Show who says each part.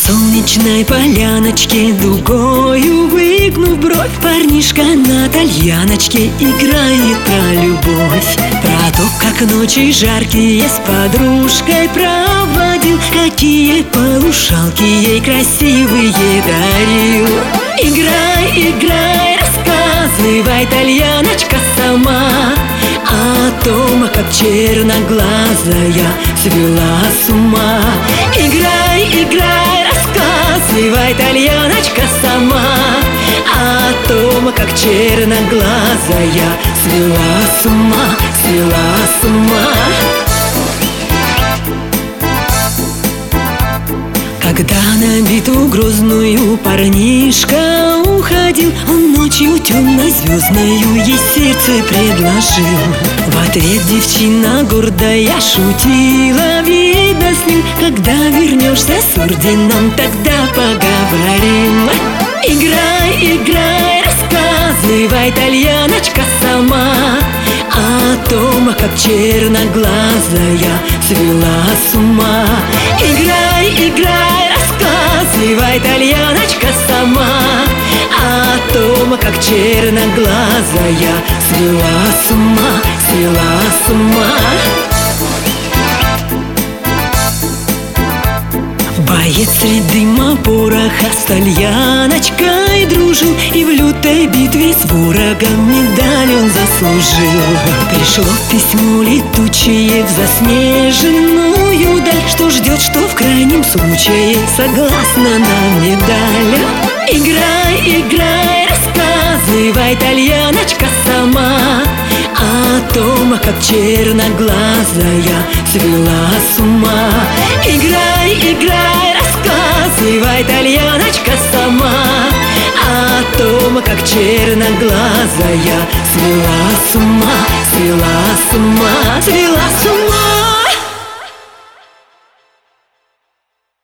Speaker 1: солнечной поляночке, дугою выгнув бровь, парнишка на тальяночке играет про любовь. Про то, как ночи жаркие с подружкой проводил, какие полушалки ей красивые дарил. Играй, играй, рассказывай, тальяночка, сама о том, как черноглазая свела с ума. Играй, играй, рассказывай, тальяночка, сама о том, как черноглазая свела с ума, свела с ума. Когда на битву грозную парнишка уходил, он ночью темно-звездною ей сердце предложил. В ответ девчина гордая шутила, видно с ним: когда вернешься с орденом, тогда поговорим. Играй, играй, рассказывай, тальяночка, сама о том, как черноглазая свела с ума. Играй, играй, рассказывай, тальяночка, сама о том, как черноглазая свела с ума, свела с ума. Боец среди дыма пороха с тальяночкой дружил, и в лютой битве с ворогом медаль он заслужил. Пришло письмо летучее в заснеженную даль, что ждет, что в крайнем случае согласна на медаль. Играй, играй, рассказывай, тальяночка, сама о том, как черноглазая свела с ума. Играй, играй, рассказывай, тальяночка, сама о том, как черноглазая свела с ума, свела с ума, свела с ума.